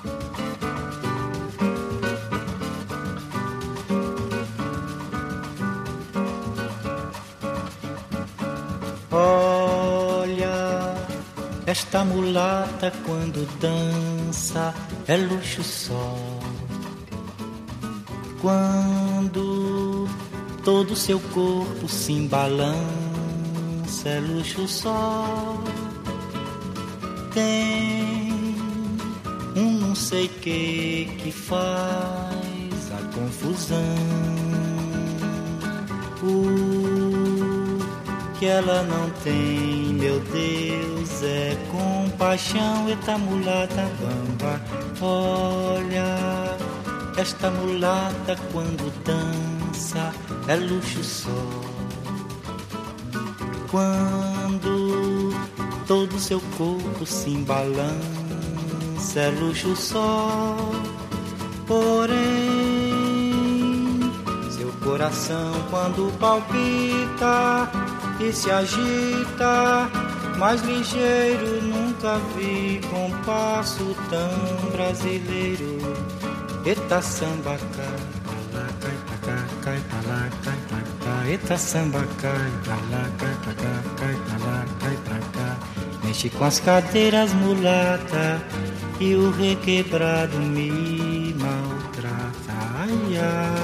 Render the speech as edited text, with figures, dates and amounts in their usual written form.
Olha, esta mulata quando dança é luxo só. Quando todo seu corpo se embalança é luxo só. Tem um não sei que faz a confusão. Que ela não tem, meu Deus, é compaixão. Eita mulata bamba, olha, esta mulata quando dança é luxo só. Quando todo seu corpo se embalança é luxo só. Porém, seu coração quando palpita e se agita, mais ligeiro nunca vi compasso tão brasileiro. Eita samba cai pra lá, cai pra cá, cai pra lá, cai pra cá. Eita samba cai pra lá, cai pra cá, cai pra lá, cai pra cá. Mexe com as cadeiras mulata e o requebrado me maltrata. Ai, ai.